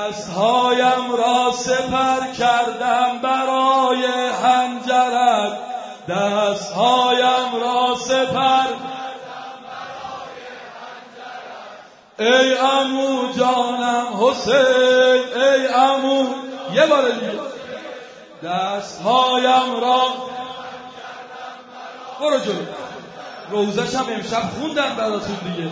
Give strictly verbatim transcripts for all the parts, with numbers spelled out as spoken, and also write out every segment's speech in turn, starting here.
دستهایم را سپر کردم برای حنجرت، دستهایم را سپر ای عمو جانم حسین، ای عمو یه بار دیگه دستهایم را برو جلو. روزش هم امشب خوندم براتون دیگه.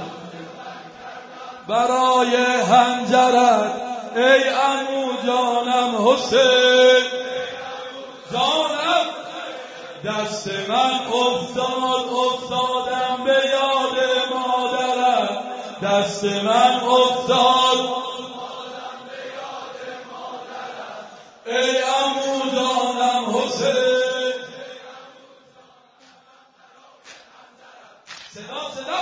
برای حنجرت ای عمو جانم حسین، جانم دست من افتاد افتادم به یاد مادرم، دست من افتاد افتادم به یاد مادرم ای عمو جانم حسین. صدا صدا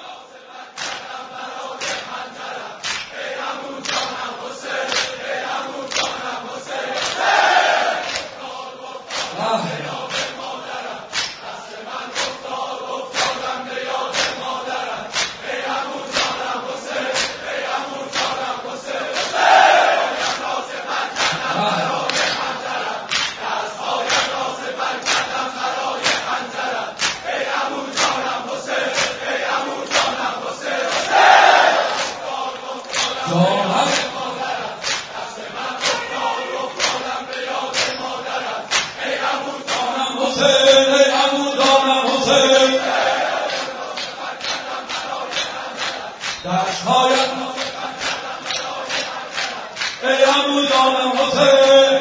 ای عمو جانم حسین،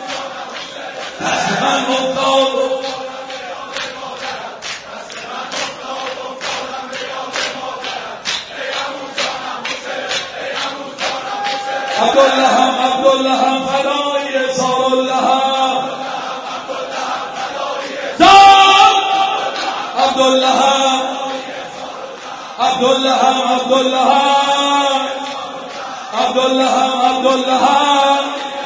دست من افتاد عبدالله هم عبدالله هم فدای سار الله هم عبدالله هم عبدالله هم عبدالله هم عبدالله هم عبدالله هم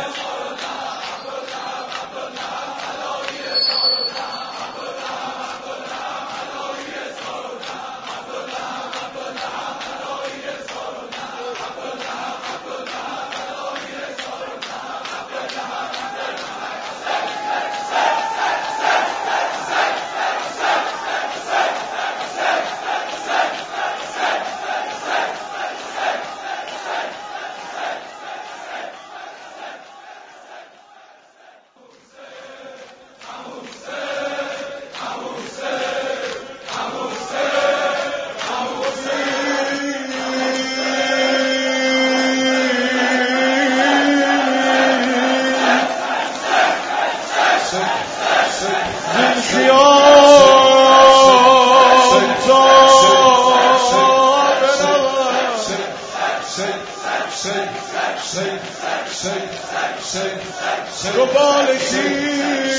رو بالشیش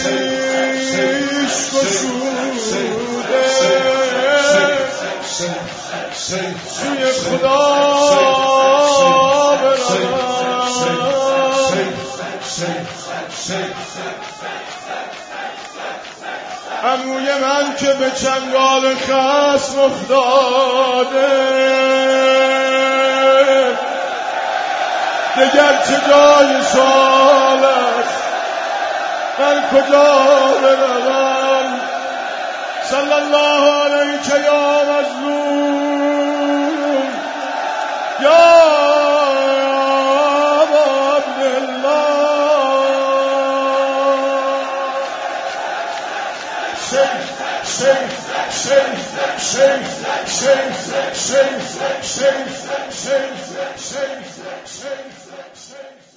گشوده سوی خدا عموی من که به چنگال خصم افتاده دگر چه جای سوال است من کجا بروم صلی الله علیک یا مظلوم یا عبدالله شیخ شیخ شیخ شیخ شیخ شیخ شیخ شیخ شیخ شیخ